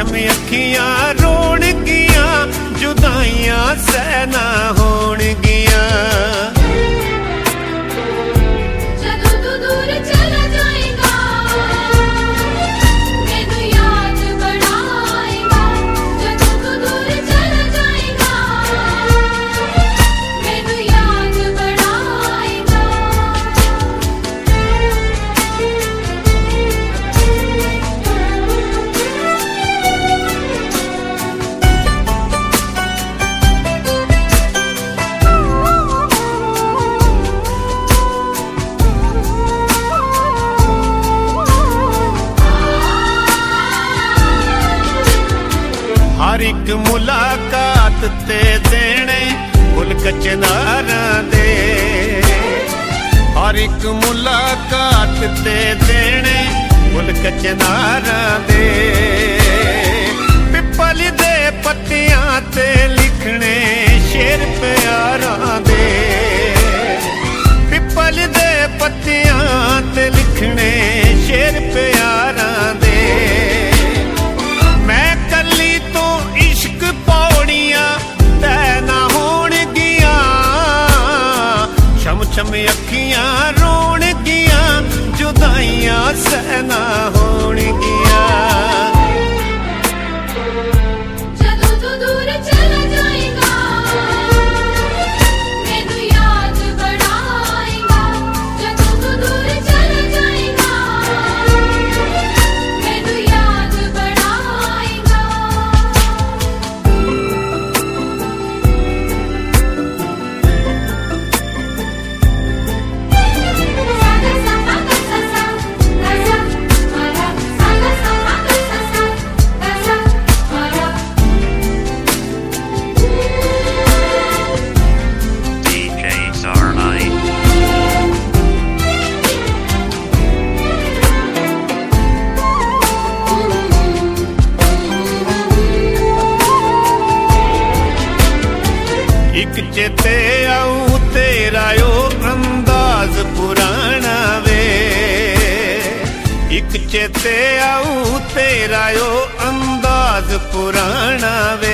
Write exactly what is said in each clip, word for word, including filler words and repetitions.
छम अखियां रोणगियां जुदाइयां सहना होणगियां। जदों तू दूर चला जाएगा मैनू याद बड़ा आएगा। जदों तू दूर चला जाएगा मैनू याद बड़ा आएगा। हर एक मुलाकात ते देने मुल्क चनारां दे। हर एक मुलाकात ते देने मुल्क चनारां दे। पिपल दे पत्तियां ते लिखने शेर प्यारां दे। पिपल दे पत्तियां ते लिखने शेर प्यारां दे। मैं कली तो इश्क पौड़ियां तैऽ ना होणगियां। छम छम अखियां रोणगियां जुदाइयां सहना होणगियां। जदों तू दूर चला जाएगा मैनू याद बड़ा आएगा। जदों तू दूर चला जाएगा मैनू याद बड़ा आएगा। सागा सा पागा सा सा गा सा मारा। सागा सा पागा सा सा गा सा मारा। D J Sarnai. एक चेते आऊ तेरा यो अंदाज पुराना वे। एक चेते आऊ तेरा यो अंदाज पुराना वे।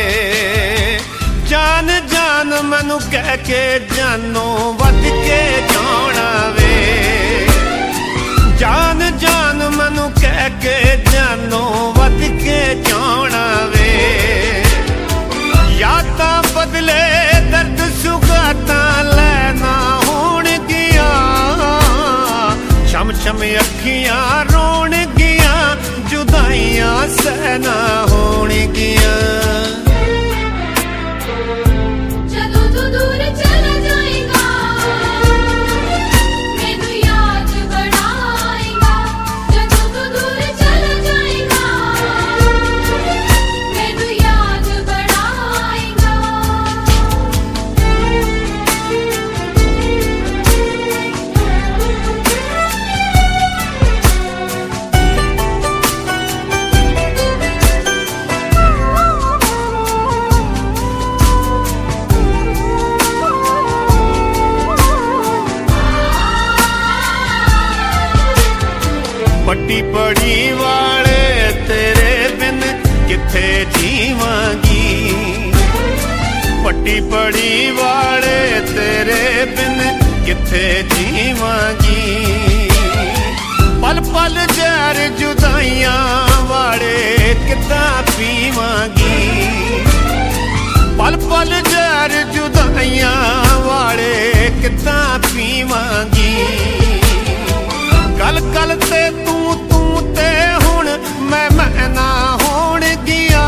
जान जान मैनू कह के जानों वध के जाना वे। जान जान मैनू कह के जानों वध के जाना वे। यादां बदले दर्द सुगातां लैना होणगियां। छम छम अखियां रोणगियां जुदाइयां सहना होणगियां। जदों तू दूर चला जाएगा मैनू याद बड़ा आएगा। जदों तू दूर चला जाएगा मैनू याद बड़ा आएगा। पट्टी पड़ी वाले तेरे बिन किथे जीवांगी। पट्टी पड़ी वाले तेरे बिन किथे जीवांगी। पल पल जहर जुदाइयां वाले किदां पीवांगी। पल पल जहर जुदाइयां वाले किदां पीवांगी। गल गल ते तू तू ते हुण मैं मैं ना होणगियां।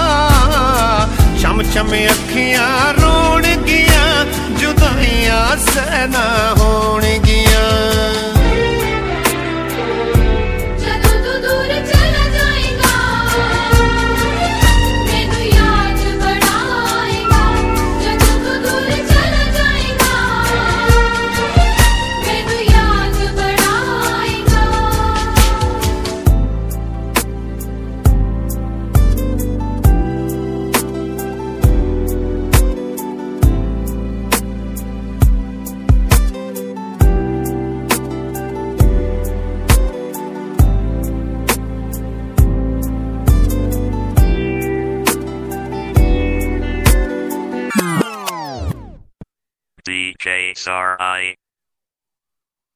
छम छम अखियां रोणगियां जुदाइयां सहना होणगियां। जदों तू दूर चला जाएगा मैनू याद बड़ा आएगा। जदों तू दूर चला जाएगा मैनू याद बड़ा आएगा। D J Sarai.